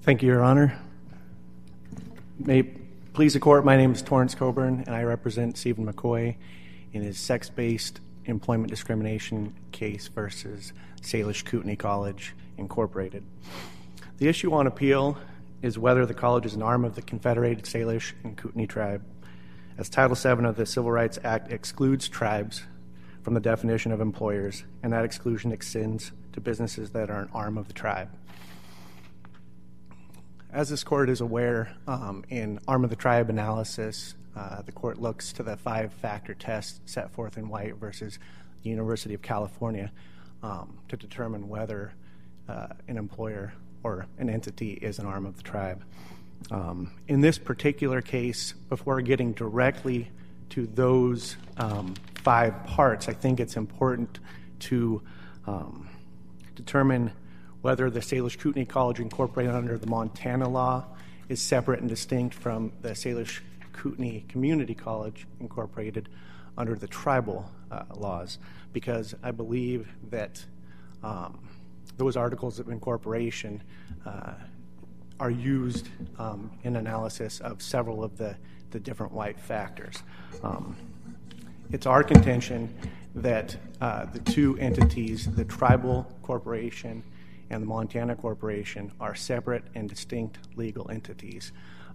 Thank you, Your Honor. May it please the Court, my name is Torrance Coburn, and I represent Stephen McCoy in his sex-based employment discrimination case versus Salish Kootenai College, Incorporated. The issue on appeal is whether the college is an arm of the Confederated Salish and Kootenai tribe, as Title VII of the Civil Rights Act excludes tribes from the definition of employers, and that exclusion extends to businesses that are an arm of the tribe. As this Court is aware, in arm of the tribe analysis, the Court looks to the 5-factor test set forth in White versus the University of California to determine whether an employer or an entity is an arm of the tribe. In this particular case, before getting directly to those 5 parts, I think it's important to determine whether the Salish Kootenai College Incorporated under the Montana law is separate and distinct from the Salish Kootenai Community College Incorporated under the tribal laws, because I believe that those articles of incorporation are used in analysis of several of the different White factors. It's our contention that the two entities, the tribal corporation and the Montana Corporation, are separate and distinct legal entities,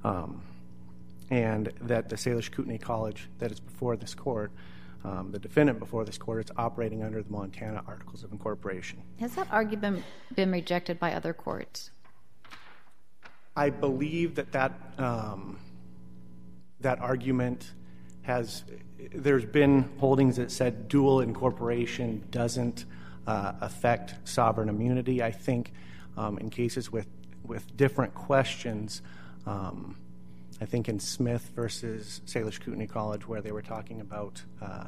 and that the Salish Kootenai College that is before this Court, the defendant before this Court, is operating under the Montana Articles of Incorporation. Has that argument been rejected by other courts? I believe that argument has, there's been holdings that said dual incorporation doesn't affect sovereign immunity. I think in cases with different questions, I think in Smith versus Salish Kootenai College, where they were talking about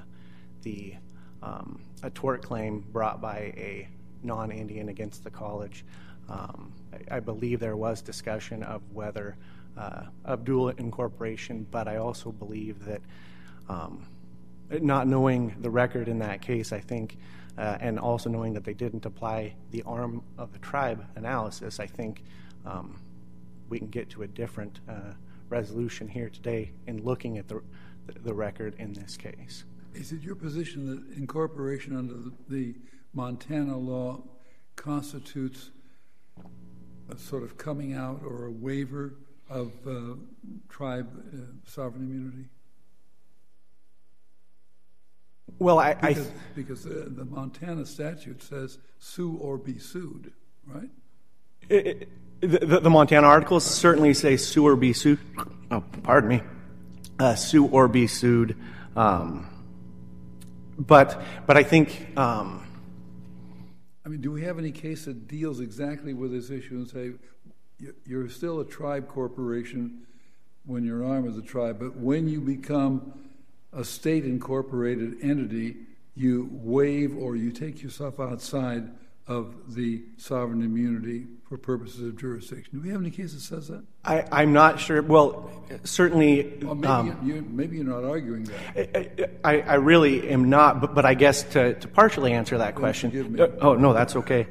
a tort claim brought by a non-Indian against the college, I believe there was discussion of whether of dual incorporation, but I also believe that not knowing the record in that case, I think, and also knowing that they didn't apply the arm of the tribe analysis, I think we can get to a different resolution here today in looking at the record in this case. Is it your position that incorporation under the Montana law constitutes a sort of coming out or a waiver of tribe sovereign immunity? Well, because the Montana statute says sue or be sued, right? The Montana articles certainly say sue or be sued. Oh, pardon me. Sue or be sued. But I think. I mean, do we have any case that deals exactly with this issue and say you're still a tribe corporation when you're an arm of the tribe, but when you become a state incorporated entity, you waive or you take yourself outside of the sovereign immunity for purposes of jurisdiction? Do we have any case that says that? I'm not sure. Well, certainly. Well, maybe you're not arguing that. I really am not, but I guess to partially answer that question. Forgive me. Oh, no, that's okay.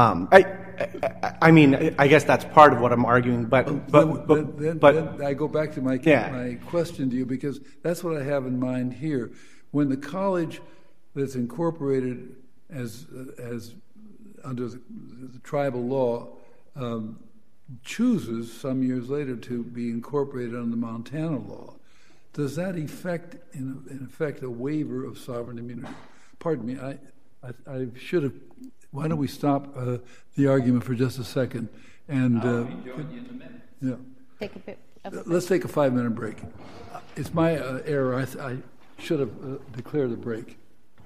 I mean, I guess that's part of what I'm arguing, but then I go back to my question to you, because that's what I have in mind here. When the college that's incorporated as under the tribal law chooses some years later to be incorporated under the Montana law, does that effect in effect a waiver of sovereign immunity? Pardon me, I should have. Why don't we stop the argument for just a second? And I'll be joining you in a minute. Yeah. Take a bit of a break. Let's take a 5-minute break. It's my error. I should have declared a break.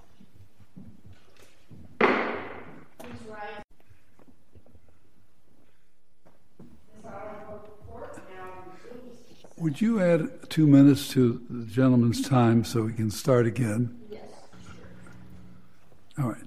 Would you add 2 minutes to the gentleman's time so we can start again? Yes, sure. All right.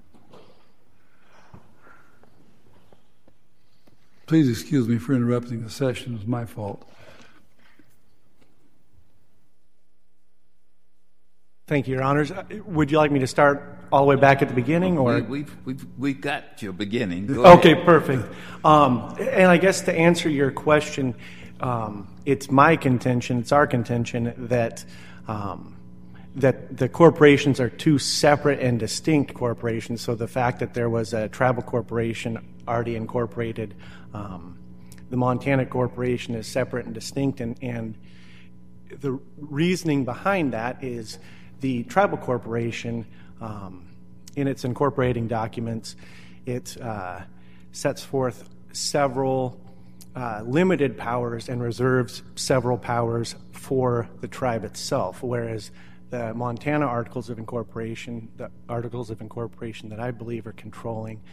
Please excuse me for interrupting the session. It was my fault. Thank you, Your Honors. Would you like me to start all the way back at the beginning, or We've got your beginning. Go okay, ahead. perfect. And I guess to answer your question, it's my contention, it's our contention that that the corporations are two separate and distinct corporations. So the fact that there was a tribal corporation already incorporated, the Montana Corporation is separate and distinct, and the reasoning behind that is the tribal corporation, in its incorporating documents, it sets forth several limited powers and reserves several powers for the tribe itself, whereas the Montana Articles of Incorporation, the Articles of Incorporation that I believe are controlling,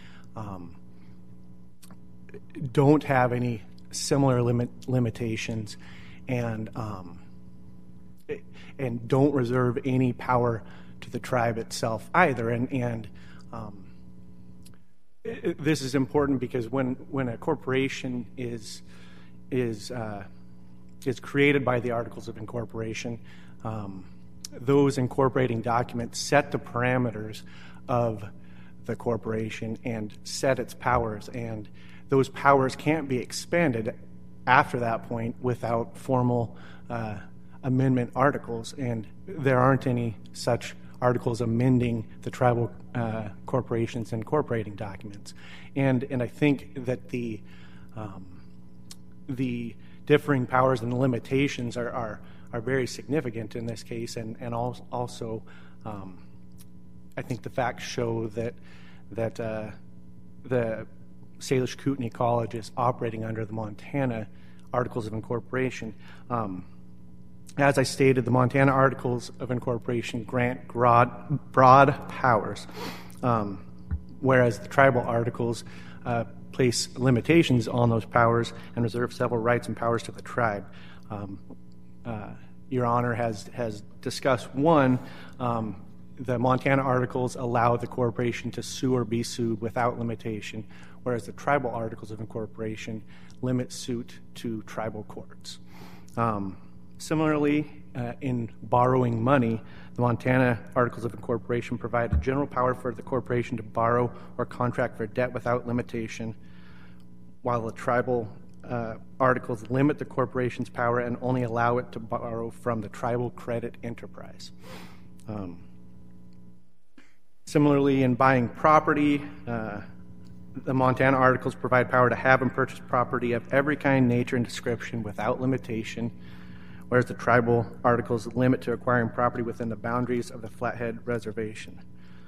don't have any similar limitations, and don't reserve any power to the tribe itself either. And this is important because when a corporation is created by the Articles of Incorporation, those incorporating documents set the parameters of the corporation and set its powers, and those powers can't be expanded after that point without formal amendment articles, and there aren't any such articles amending the tribal corporation's incorporating documents. And I think that the differing powers and the limitations are very significant in this case, and also I think the facts show that the Salish Kootenai College is operating under the Montana Articles of Incorporation. As I stated, the Montana Articles of Incorporation grant broad powers, whereas the tribal articles place limitations on those powers and reserve several rights and powers to the tribe. Your Honor has discussed one. The Montana Articles allow the corporation to sue or be sued without limitation, whereas the tribal Articles of Incorporation limit suit to tribal courts. Similarly, in borrowing money, the Montana Articles of Incorporation provide a general power for the corporation to borrow or contract for debt without limitation, while the tribal articles limit the corporation's power and only allow it to borrow from the tribal credit enterprise. Similarly, in buying property, the Montana Articles provide power to have and purchase property of every kind, nature, and description without limitation, whereas the tribal articles limit to acquiring property within the boundaries of the Flathead Reservation.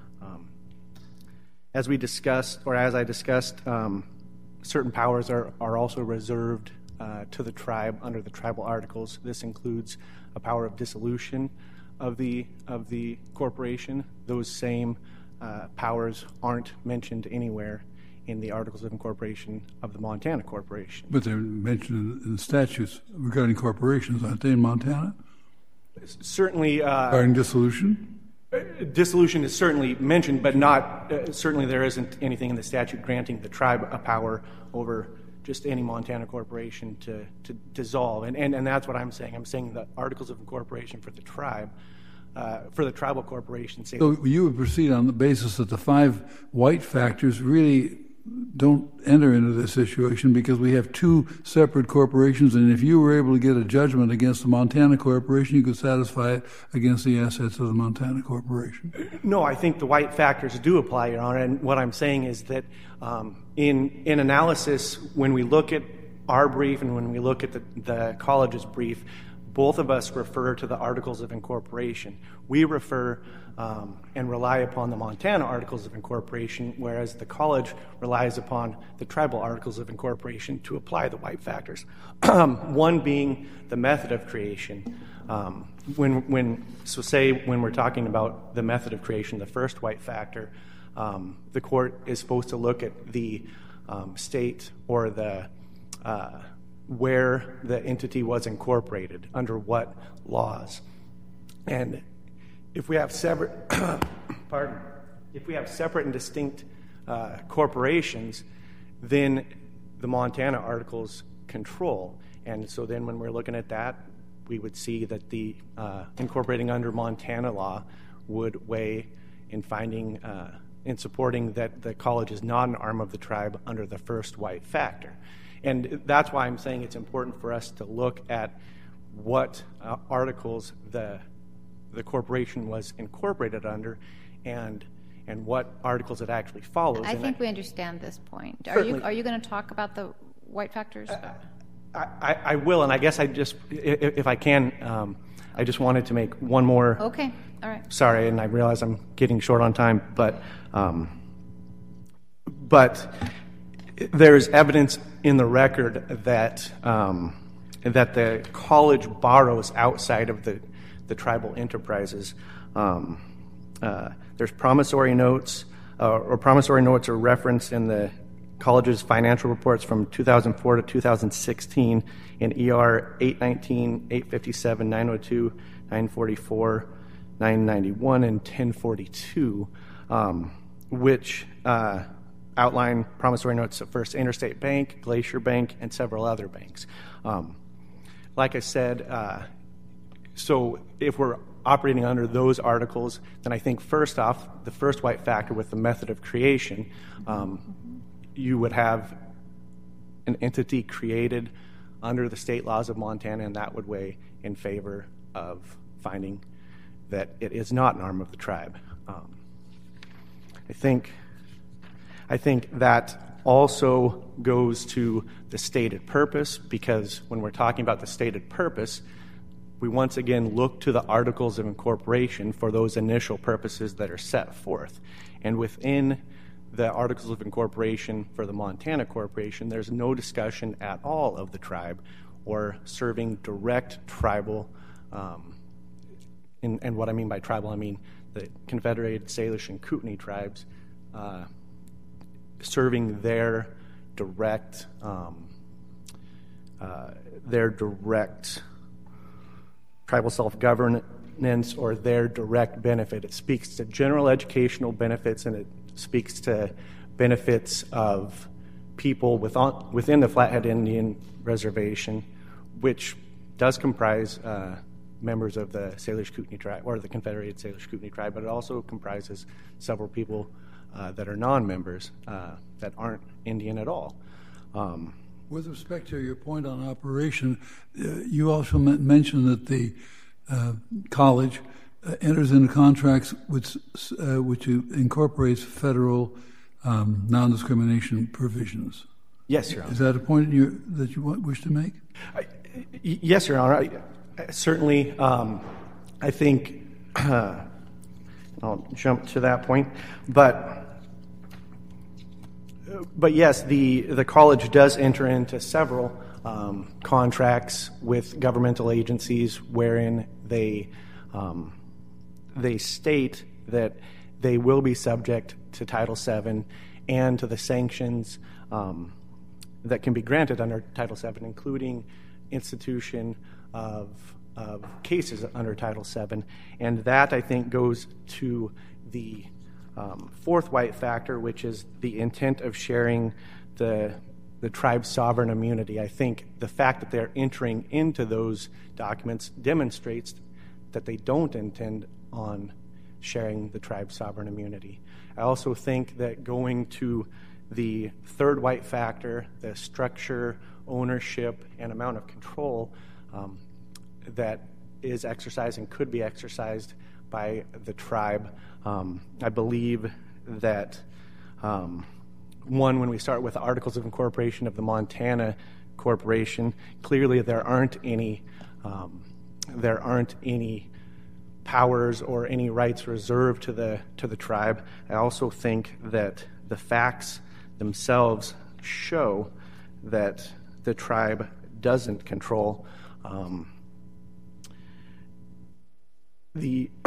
As I discussed, certain powers are also reserved to the tribe under the tribal articles. This includes a power of dissolution of the corporation. Those same powers aren't mentioned anywhere in the Articles of Incorporation of the Montana Corporation. But they're mentioned in the statutes regarding corporations, aren't they, in Montana? Certainly. Regarding dissolution? Dissolution is certainly mentioned, but not, certainly there isn't anything in the statute granting the tribe a power over just any Montana corporation to dissolve. And that's what I'm saying. I'm saying the Articles of Incorporation for the tribe, for the tribal corporation. So you would proceed on the basis that the 5 white factors really don't enter into this situation because we have 2 separate corporations, and if you were able to get a judgment against the Montana Corporation, you could satisfy it against the assets of the Montana Corporation. No, I think the white factors do apply, Your Honor, and what I'm saying is that in analysis, when we look at our brief and when we look at the college's brief, both of us refer to the Articles of Incorporation. We refer and rely upon the Montana Articles of Incorporation, whereas the college relies upon the tribal Articles of Incorporation to apply the white factors. One being the method of creation. Say when we're talking about the method of creation, the first white factor, the court is supposed to look at the state or the where the entity was incorporated, under what laws. And if we have separate, and distinct corporations, then the Montana Articles control. And so then when we're looking at that, we would see that the incorporating under Montana law would weigh in finding in supporting that the college is not an arm of the tribe under the first white factor. And that's why I'm saying it's important for us to look at what articles the corporation was incorporated under and what articles it actually follows. I think we understand this point. Certainly. Are you going to talk about the white factors? I will, and I guess if I can, I just wanted to make one more. Okay, all right. Sorry, and I realize I'm getting short on time, but there's evidence in the record that the college borrows outside of the tribal enterprises. There's promissory notes, or promissory notes are referenced in the college's financial reports from 2004 to 2016 in ER 819, 857, 902, 944, 991, and 1042, which outline promissory notes of First Interstate Bank, Glacier Bank, and several other banks. Like I said, so if we're operating under those articles, then I think first off, the first white factor with the method of creation, you would have an entity created under the state laws of Montana, and that would weigh in favor of finding that it is not an arm of the tribe. I think that also goes to the stated purpose, because when we're talking about the stated purpose, we once again look to the articles of incorporation for those initial purposes that are set forth. And within the articles of incorporation for the Montana Corporation, there's no discussion at all of the tribe or serving direct tribal, and what I mean by tribal, I mean the Confederated Salish and Kootenai tribes, serving their direct tribal self-governance or their direct benefit. It speaks to general educational benefits, and it speaks to benefits of people within the Flathead Indian Reservation, which does comprise members of the Salish Kootenai tribe, or the Confederated Salish Kootenai tribe, but it also comprises several people that are non-members that aren't Indian at all. With respect to your point on operation, you also mentioned that the college enters into contracts which incorporates federal non-discrimination provisions. Yes, Your Honor. Is that a point that you wish to make? Yes, Your Honor. Certainly, I think I'll jump to that point, but yes, the college does enter into several contracts with governmental agencies wherein they state that they will be subject to Title VII and to the sanctions that can be granted under Title VII, including institution of cases under Title VII. And that, I think, goes to the fourth white factor, which is the intent of sharing the tribe's sovereign immunity. I think the fact that they're entering into those documents demonstrates that they don't intend on sharing the tribe's sovereign immunity. I also think that going to the third white factor, the structure, ownership, and amount of control that is exercised and could be exercised by the tribe, I believe that when we start with the Articles of Incorporation of the Montana Corporation, clearly there aren't any powers or any rights reserved to the tribe. I also think that the facts themselves show that the tribe doesn't control the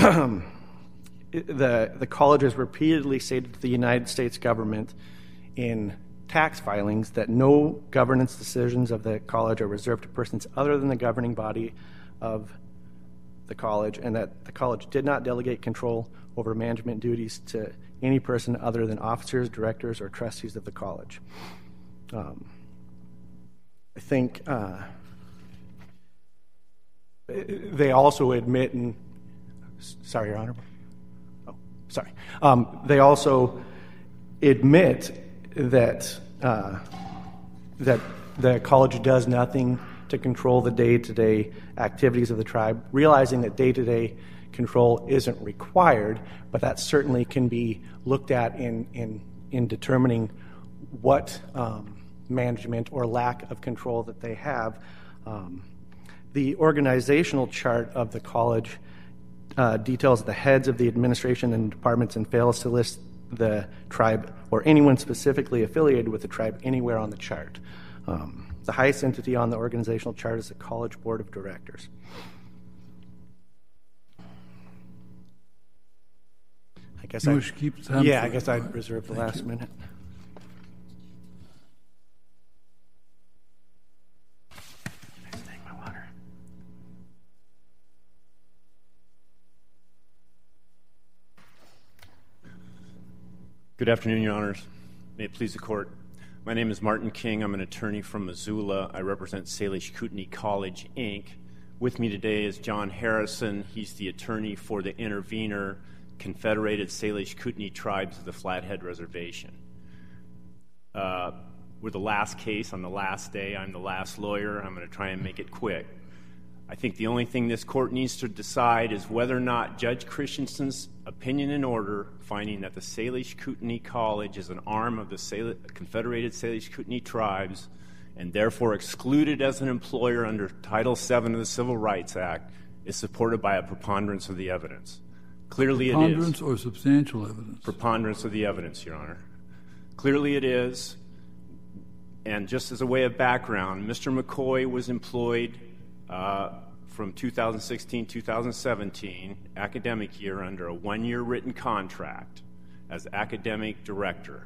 college has repeatedly stated to the United States government in tax filings that no governance decisions of the college are reserved to persons other than the governing body of the college, and that the college did not delegate control over management duties to any person other than officers, directors, or trustees of the college. I think They also admit, and sorry, Your Honor. Oh, sorry. They also admit that that the college does nothing to control the day-to-day activities of the tribe, realizing that day-to-day control isn't required, but that certainly can be looked at in determining what management or lack of control that they have. The organizational chart of the college details the heads of the administration and departments and fails to list the tribe or anyone specifically affiliated with the tribe anywhere on the chart. The highest entity on the organizational chart is the College Board of Directors. I guess I guess I'd reserve the last minute. Good afternoon, Your Honors. May it please the Court. My name is Martin King. I'm an attorney from Missoula. I represent Salish Kootenai College, Inc. With me today is John Harrison. He's the attorney for the intervener, Confederated Salish Kootenai Tribes of the Flathead Reservation. We're the last case on the last day. I'm the last lawyer. I'm going to try and make it quick. I think the only thing this court needs to decide is whether or not Judge Christensen's opinion and order finding that the Salish Kootenai College is an arm of the Confederated Salish Kootenai Tribes and therefore excluded as an employer under Title VII of the Civil Rights Act is supported by a preponderance of the evidence. Clearly it is. Preponderance or substantial evidence? Preponderance of the evidence, Your Honor. Clearly it is. And just as a way of background, Mr. McCoy was employed from 2016-2017 academic year under a one-year written contract as academic director.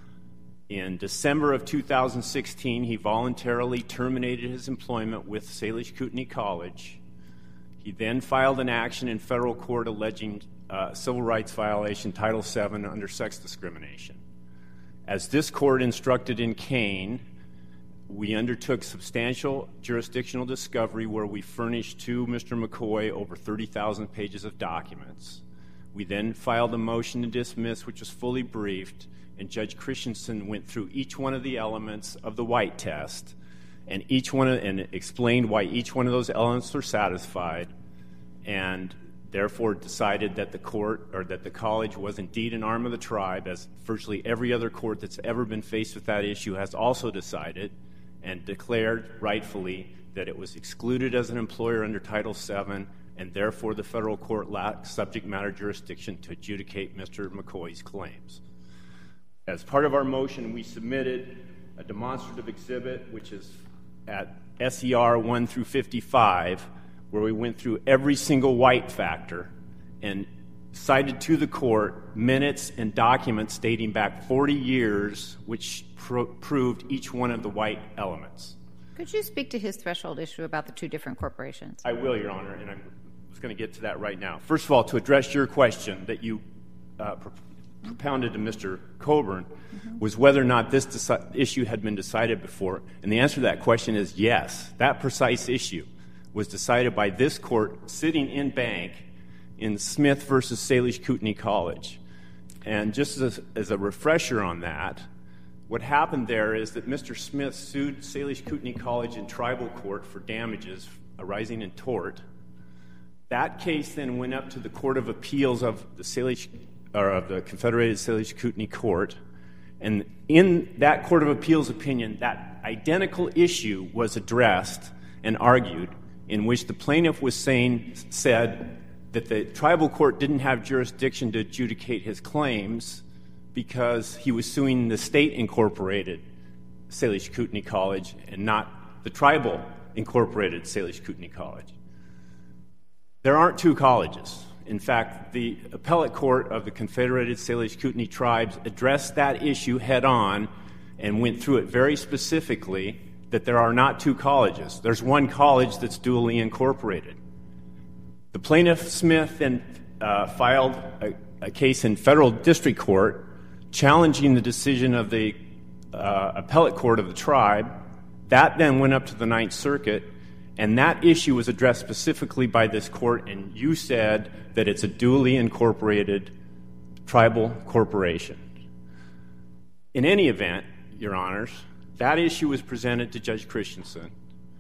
In December of 2016, he voluntarily terminated his employment with Salish Kootenai College. He then filed an action in federal court alleging civil rights violation, Title VII, under sex discrimination. As this court instructed in Kane, we undertook substantial jurisdictional discovery where we furnished to Mr. McCoy over 30,000 pages of documents. We then filed a motion to dismiss, which was fully briefed, and Judge Christensen went through each one of the elements of the White test and explained why each one of those elements were satisfied, and therefore decided that the college was indeed an arm of the tribe, as virtually every other court that's ever been faced with that issue has also decided, and declared rightfully that it was excluded as an employer under Title VII, and therefore the federal court lacked subject matter jurisdiction to adjudicate Mr. McCoy's claims. As part of our motion, we submitted a demonstrative exhibit, which is at SER 1 through 55, where we went through every single White factor and cited to the court minutes and documents dating back 40 years, which proved each one of the White elements. Could you speak to his threshold issue about the two different corporations? I will, Your Honor, and I was going to get to that right now. First of all, to address your question that you propounded to Mr. Coburn, was whether or not this issue had been decided before. And the answer to that question is yes. That precise issue was decided by this court sitting in bank in Smith versus Salish Kootenai College. And just as a refresher on that, what happened there is that Mr. Smith sued Salish Kootenai College in tribal court for damages arising in tort. That case then went up to the Court of Appeals of the Confederated Salish Kootenai Court, and in that Court of Appeals opinion, that identical issue was addressed and argued, in which the plaintiff said that the tribal court didn't have jurisdiction to adjudicate his claims because he was suing the state-incorporated Salish Kootenai College and not the tribal-incorporated Salish Kootenai College. There aren't two colleges. In fact, the appellate court of the Confederated Salish Kootenai Tribes addressed that issue head-on and went through it very specifically that there are not two colleges. There's one college that's duly incorporated. The plaintiff, Smith, then filed a case in federal district court challenging the decision of the appellate court of the tribe. That then went up to the Ninth Circuit, And that issue was addressed specifically by this court, and you said that it's a duly incorporated tribal corporation. In any event, Your Honors, that issue was presented to Judge Christensen,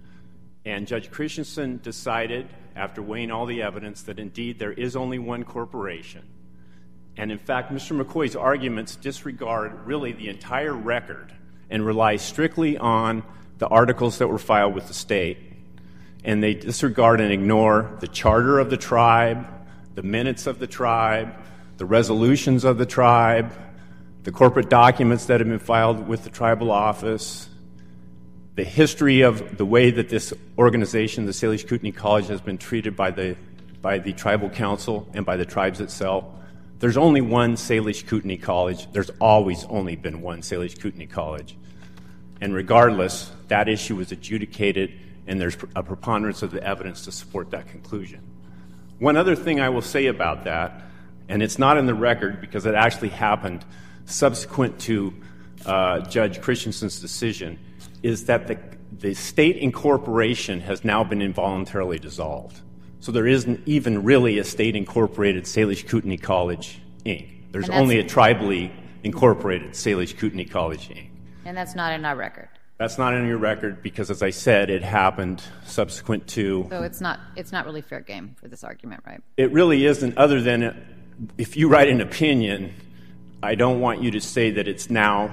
and Judge Christensen decided, after weighing all the evidence, that indeed there is only one corporation. And in fact, Mr. McCoy's arguments disregard really the entire record and rely strictly on the articles that were filed with the state. And they disregard and ignore the charter of the tribe, the minutes of the tribe, the resolutions of the tribe, the corporate documents that have been filed with the tribal office, the history of the way that this organization, the Salish Kootenai College, has been treated by the tribal council and by the tribes itself. There's only one Salish Kootenai College. There's always only been one Salish Kootenai College. And regardless, that issue was adjudicated, and there's a preponderance of the evidence to support that conclusion. One other thing I will say about that, and it's not in the record because it actually happened subsequent to Judge Christensen's decision, is that the state incorporation has now been involuntarily dissolved. So there isn't even really a state-incorporated Salish Kootenai College, Inc. There's only a tribally incorporated Salish Kootenai College, Inc. And that's not in our record. That's not in your record because, as I said, it happened subsequent to... So it's not really fair game for this argument, right? It really isn't, other than if you write an opinion, I don't want you to say that it's now,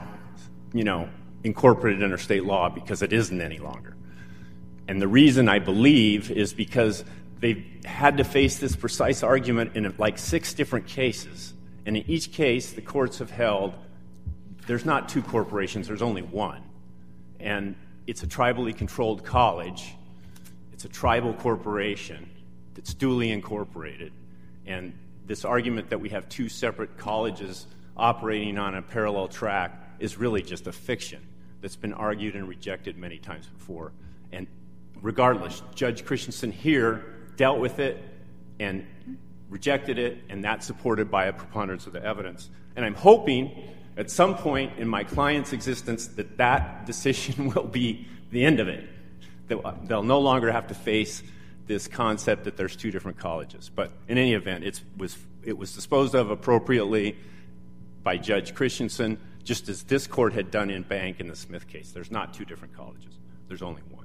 incorporated under state law, because it isn't any longer. And the reason I believe is because they've had to face this precise argument in like 6 different cases. And in each case, the courts have held there's not 2 corporations, there's only one. And it's a tribally controlled college. It's a tribal corporation that's duly incorporated. And this argument that we have 2 separate colleges operating on a parallel track is really just a fiction that's been argued and rejected many times before. And regardless, Judge Christensen here dealt with it and rejected it, and that's supported by a preponderance of the evidence. And I'm hoping at some point in my client's existence that decision will be the end of it. They'll no longer have to face this concept that there's 2 different colleges. But in any event, it was disposed of appropriately by Judge Christensen, just as this court had done in Bank in the Smith case. There's not 2 different colleges. There's only one.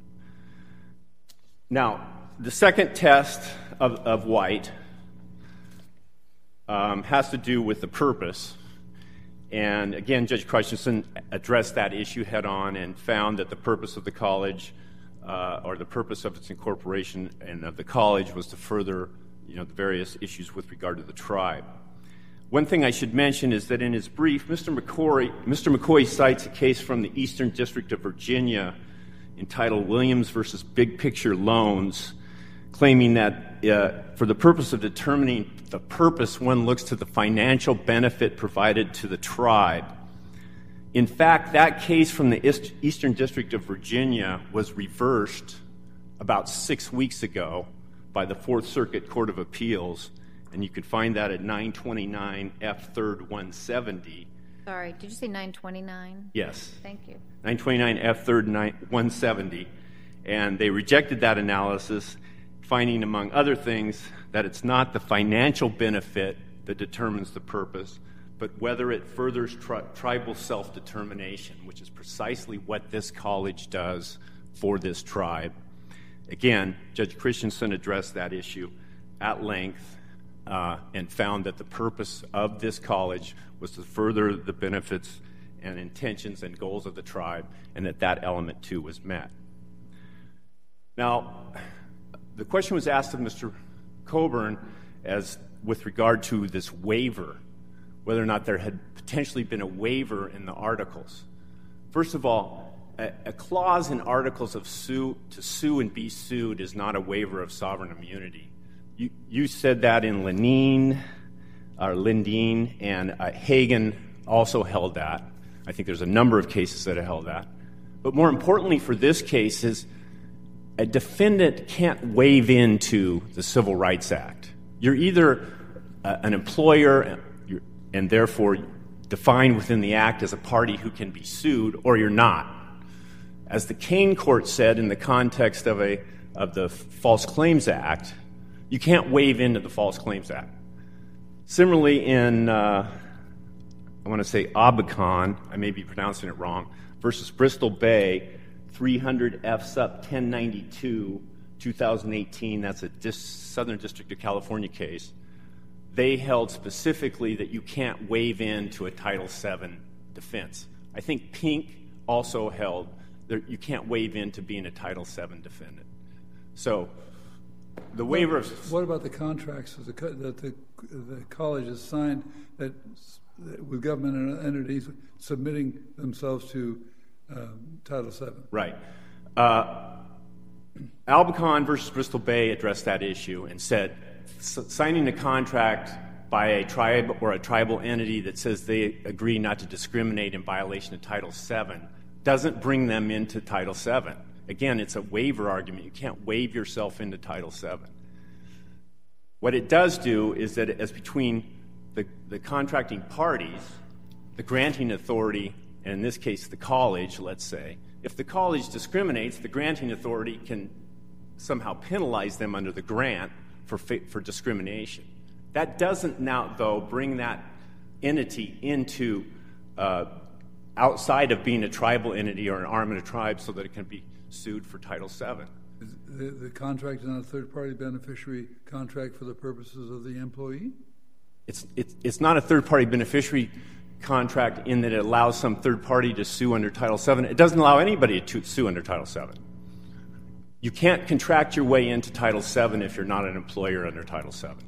Now, the second test of White has to do with the purpose. And again, Judge Christensen addressed that issue head on and found that the purpose of the college or the purpose of its incorporation and of the college was to further the various issues with regard to the tribe. One thing I should mention is that in his brief, Mr. McCoy cites a case from the Eastern District of Virginia entitled Williams versus Big Picture Loans, claiming that for the purpose of determining the purpose, one looks to the financial benefit provided to the tribe. In fact, that case from the Eastern District of Virginia was reversed about 6 weeks ago by the Fourth Circuit Court of Appeals, and you could find that at 929 F. 3rd 170. Sorry, did you say 929? Yes. Thank you. 929 F. 3rd 170. And they rejected that analysis, finding, among other things, that it's not the financial benefit that determines the purpose, but whether it furthers tribal self-determination, which is precisely what this college does for this tribe. Again, Judge Christensen addressed that issue at length and found that the purpose of this college was to further the benefits and intentions and goals of the tribe, and that element, too, was met. Now, the question was asked of Mr. Coburn as with regard to this waiver, whether or not there had potentially been a waiver in the articles. First of all, a clause in articles of to sue and be sued is not a waiver of sovereign immunity. You said that in Lindeen, and Hagen also held that. I think there's a number of cases that have held that. But more importantly for this case is a defendant can't waive into the Civil Rights Act. You're either an employer and therefore defined within the act as a party who can be sued, or you're not. As the Kane Court said in the context of a of the False Claims Act, you can't waive into the False Claims Act. Similarly, in, I want to say Abacon, I may be pronouncing it wrong, versus Bristol Bay, 300 F Sup 1092, 2018, that's a Southern District of California case. They held specifically that you can't waive into a Title VII defense. I think Pink also held that you can't waive into being a Title VII defendant. So the waiver of... What about the contracts that the college has signed that with government entities submitting themselves to Title VII? Right. Abacon versus Bristol Bay addressed that issue and said signing a contract by a tribe or a tribal entity that says they agree not to discriminate in violation of Title VII doesn't bring them into Title VII. Again, it's a waiver argument. You can't waive yourself into Title VII. What it does do is that as between the contracting parties, the granting authority, and in this case the college, let's say, if the college discriminates, the granting authority can somehow penalize them under the grant for discrimination. That doesn't now, though, bring that entity into outside of being a tribal entity or an arm of a tribe so that it can be sued for Title VII. The contract is not a third-party beneficiary contract for the purposes of the employee? It's not a third-party beneficiary contract in that it allows some third party to sue under Title VII. It doesn't allow anybody to sue under Title VII. You can't contract your way into Title VII if you're not an employer under Title VII.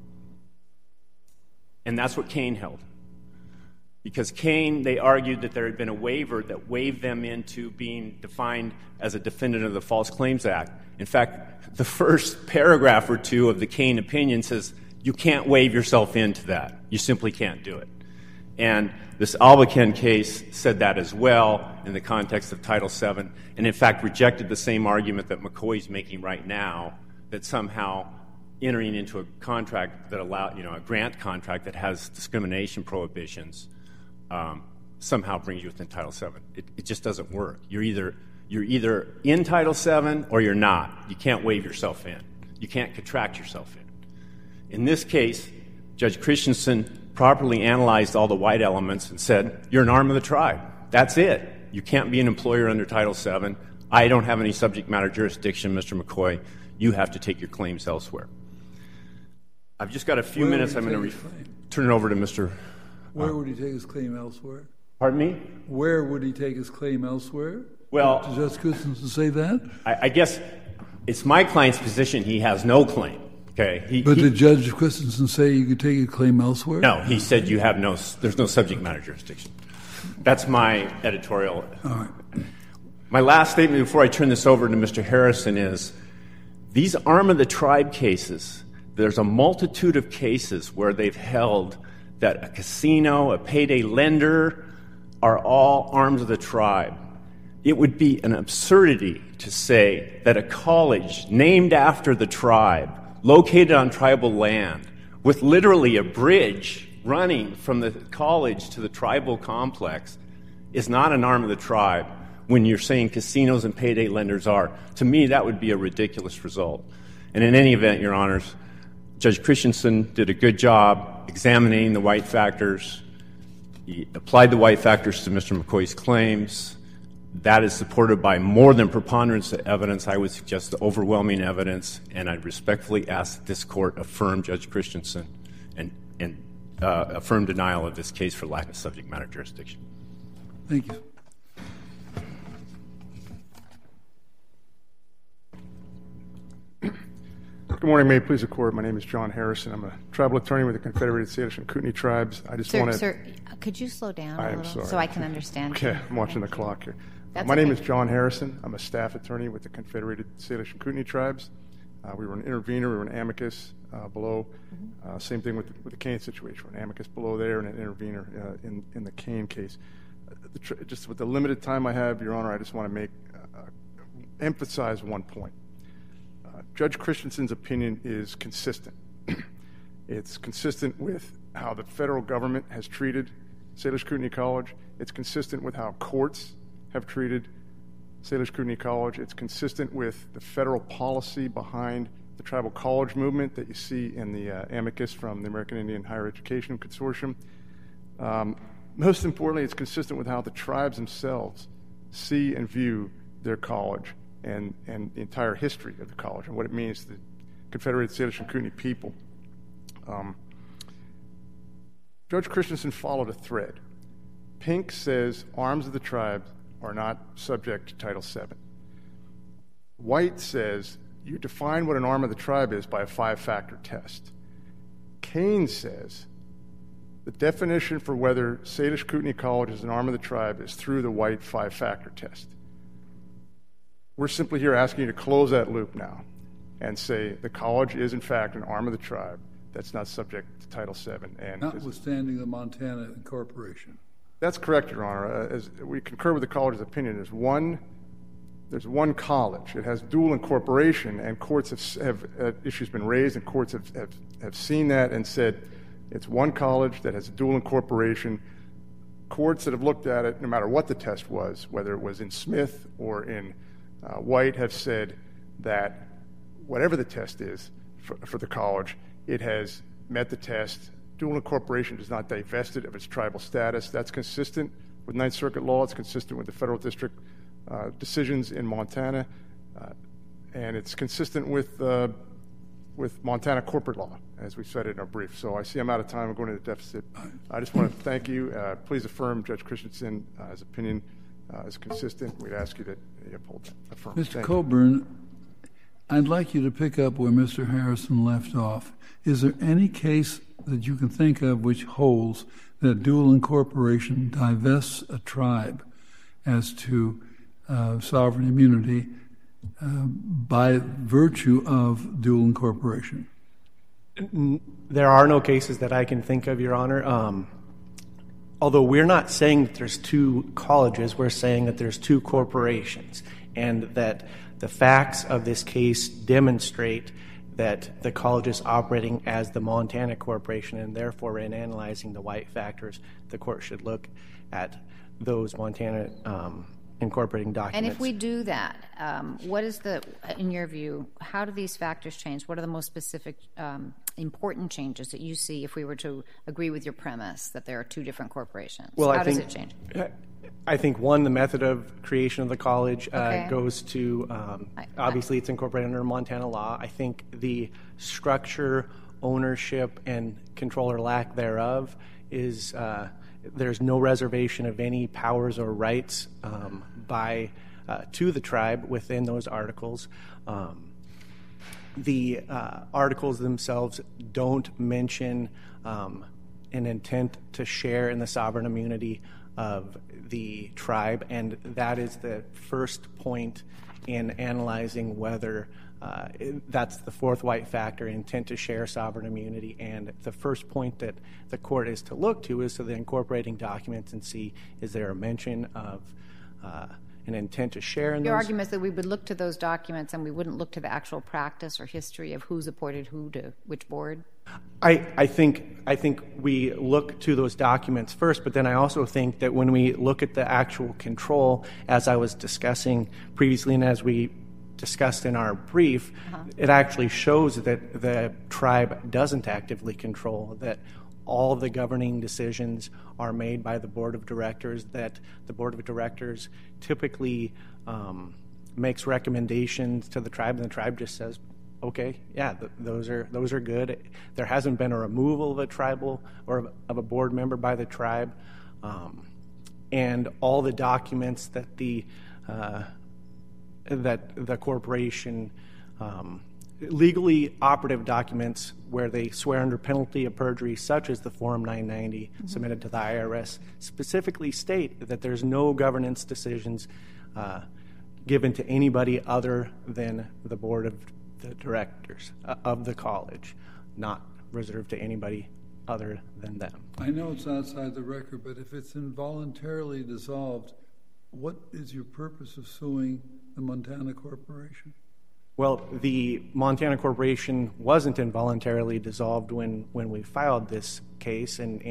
And that's what Kane held. Because Kane, they argued that there had been a waiver that waived them into being defined as a defendant of the False Claims Act. In fact, the first paragraph or two of the Kane opinion says, you can't waive yourself into that. You simply can't do it. And this Albacan case said that as well in the context of Title VII, and in fact rejected the same argument that McCoy's making right now, that somehow entering into a contract that a grant contract that has discrimination prohibitions somehow brings you within Title VII. It just doesn't work. You're either in Title VII or you're not. You can't waive yourself in. You can't contract yourself in. In this case, Judge Christensen properly analyzed all the white elements and said, you're an arm of the tribe. That's it. You can't be an employer under Title VII. I don't have any subject matter jurisdiction, Mr. McCoy. You have to take your claims elsewhere. I've just got a few minutes. I'm going to turn it over to Mr. Where would he take his claim elsewhere? Pardon me? Where would he take his claim elsewhere? Well, did Judge Christensen say that? I guess it's my client's position he has no claim. Okay. But did Judge Christensen say you could take a claim elsewhere? No, he said there's no subject matter jurisdiction. That's my editorial. All right. My last statement before I turn this over to Mr. Harrison is these arm of the tribe cases, there's a multitude of cases where they've held that a casino, a payday lender are all arms of the tribe. It would be an absurdity to say that a college named after the tribe, located on tribal land, with literally a bridge running from the college to the tribal complex, is not an arm of the tribe when you're saying casinos and payday lenders are. To me, that would be a ridiculous result. And in any event, Your Honors, Judge Christensen did a good job examining the white factors. He applied the white factors to Mr. McCoy's claims. That is supported by more than preponderance of evidence. I would suggest overwhelming evidence, and I respectfully ask that this Court affirm Judge Christensen and affirm denial of this case for lack of subject matter jurisdiction. Thank you. Good morning. May it please the Court. My name is John Harrison. I'm a tribal attorney with the Confederated Salish and Kootenai Tribes. I just want to... Sir, could you slow down a little sorry. so I can understand? Okay, I'm watching the clock here. My name is John Harrison. I'm a staff attorney with the Confederated Salish and Kootenai Tribes. We were an intervener. We were an amicus below. Same thing with the Kane situation. We're an amicus below there and an intervener in the Kane case. Just with the limited time I have, Your Honor, I just want to emphasize one point. Judge Christensen's opinion is consistent. It's consistent with how the federal government has treated Salish Kootenai College. It's consistent with how courts have treated Salish Kootenai College. It's consistent with the federal policy behind the tribal college movement that you see in the amicus from the American Indian Higher Education Consortium. Most importantly, it's consistent with how the tribes themselves see and view their college and the entire history of the college and what it means to the Confederated Salish and Kootenai people. Judge Christensen followed a thread. Pink says arms of the tribe are not subject to Title VII. White says you define what an arm of the tribe is by a 5-factor test. Kane says the definition for whether Salish Kootenai College is an arm of the tribe is through the White 5-factor test. We're simply here asking you to close that loop now and say the college is, in fact, an arm of the tribe that's not subject to Title VII. And notwithstanding the Montana Incorporation. That's correct, Your Honor. As we concur with the college's opinion, there's one college. It has dual incorporation, and courts have issues been raised, and courts have seen that and said it's one college that has a dual incorporation. Courts that have looked at it, no matter what the test was, whether it was in Smith or in White, have said that whatever the test is for the college, it has met the test. Dual incorporation does not divest it of its tribal status. That's consistent with Ninth Circuit law. It's consistent with the federal district decisions in Montana, and it's consistent with Montana corporate law, as we said in our brief. So I see I'm out of time. I'm going to the deficit. I just want to thank you. Please affirm Judge Christensen's opinion is consistent. We'd ask you that you uphold that. Affirm. Mr. Coburn, I'd like you to pick up where Mr. Harrison left off. Is there any case that you can think of which holds that dual incorporation divests a tribe as to sovereign immunity by virtue of dual incorporation? There are no cases that I can think of, Your Honor. Although we're not saying that there's two colleges, we're saying that there's two corporations, and that the facts of this case demonstrate that the college is operating as the Montana Corporation, and therefore in analyzing the White factors, the court should look at those Montana incorporating documents. And if we do that, what is in your view, how do these factors change? What are the most specific important changes that you see if we were to agree with your premise that there are two different corporations? Well, how does it change? I think, one, the method of creation of the college goes to, obviously it's incorporated under Montana law. I think the structure, ownership, and control or lack thereof is, there's no reservation of any powers or rights to the tribe within those articles. The articles themselves don't mention an intent to share in the sovereign immunity of the tribe, and that is the first point in analyzing whether that's the fourth White factor, intent to share sovereign immunity. And the first point that the court is to look to is to the incorporating documents and see, is there a mention of an intent to share in those? Your argument is that we would look to those documents and we wouldn't look to the actual practice or history of who's appointed who to which board? I think we look to those documents first, but then I also think that when we look at the actual control, as I was discussing previously and as we discussed in our brief, it actually shows that the tribe doesn't actively control, that all the governing decisions are made by the board of directors, that the board of directors typically makes recommendations to the tribe, and the tribe just says, okay, yeah, those are good. There hasn't been a removal of a tribal or of a board member by the tribe, and all the documents that the corporation, legally operative documents where they swear under penalty of perjury, such as the Form 990 submitted to the IRS, specifically state that there's no governance decisions given to anybody other than the board of the directors of the college, not reserved to anybody other than them. I know it's outside the record, but if it's involuntarily dissolved, what is your purpose of suing the Montana Corporation? Well, the Montana Corporation wasn't involuntarily dissolved when we filed this case, and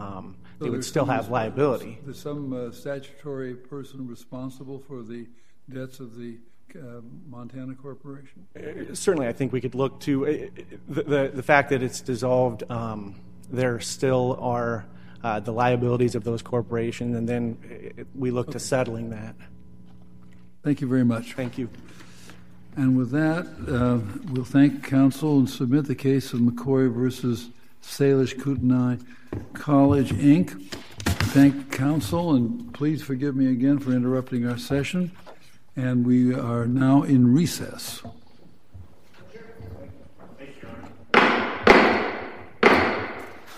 they would still have liability. There's some statutory person responsible for the debts of the Montana Corporation? Certainly, I think we could look to the fact that it's dissolved. There still are the liabilities of those corporations, and then we look to settling that. Thank you very much. Thank you. And with that, we'll thank counsel and submit the case of McCoy versus Salish Kootenai College, Inc. Thank counsel, and please forgive me again for interrupting our session. And we are now in recess.